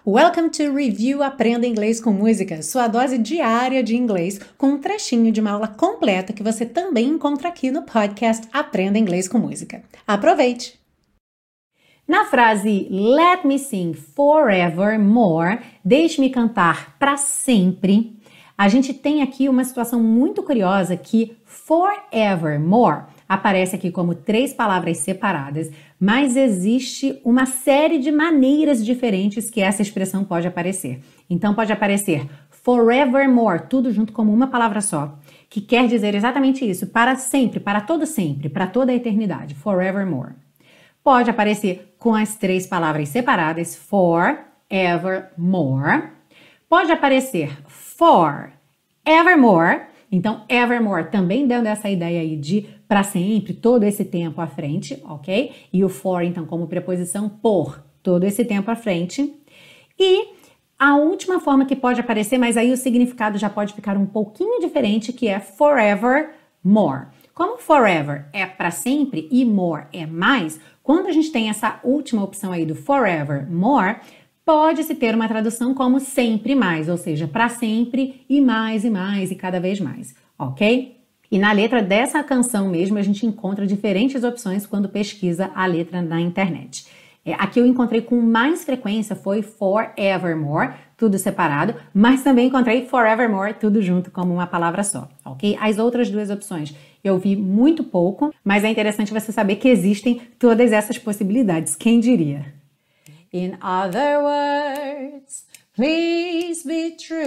Welcome to Review Aprenda Inglês com Música, sua dose diária de inglês com um trechinho de uma aula completa que você também encontra aqui no podcast Aprenda Inglês com Música. Aproveite! Na frase Let me sing forevermore, deixe-me cantar para sempre, a gente tem aqui uma situação muito curiosa que forevermore aparece aqui como 3 palavras separadas, mas existe uma série de maneiras diferentes que essa expressão pode aparecer. Então pode aparecer forevermore, tudo junto como uma palavra só, que quer dizer exatamente isso, para sempre, para todo sempre, para toda a eternidade, forevermore. Pode aparecer com as 3 palavras separadas, forevermore. Pode aparecer forevermore. Então, evermore também dando essa ideia aí de para sempre, todo esse tempo à frente, ok? E o for, então, como preposição por todo esse tempo à frente. E a última forma que pode aparecer, mas aí o significado já pode ficar um pouquinho diferente, que é forevermore. Como forever é para sempre e more é mais, quando a gente tem essa última opção aí do forevermore, pode-se ter uma tradução como sempre mais, ou seja, para sempre e mais e cada vez mais, ok? E na letra dessa canção mesmo, a gente encontra diferentes opções quando pesquisa a letra na internet. Aqui eu encontrei com mais frequência foi forevermore, tudo separado, mas também encontrei forevermore, tudo junto como uma palavra só, ok? As outras 2 opções eu vi muito pouco, mas é interessante você saber que existem todas essas possibilidades, quem diria? In other words, please be true.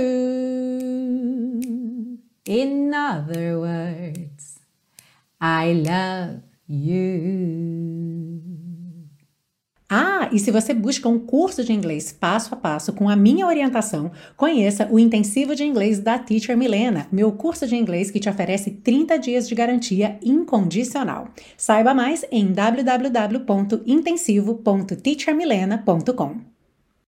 In other words, I love you. Ah, e se você busca um curso de inglês passo a passo com a minha orientação, conheça o Intensivo de Inglês da Teacher Milena, meu curso de inglês que te oferece 30 dias de garantia incondicional. Saiba mais em www.intensivo.teachermilena.com.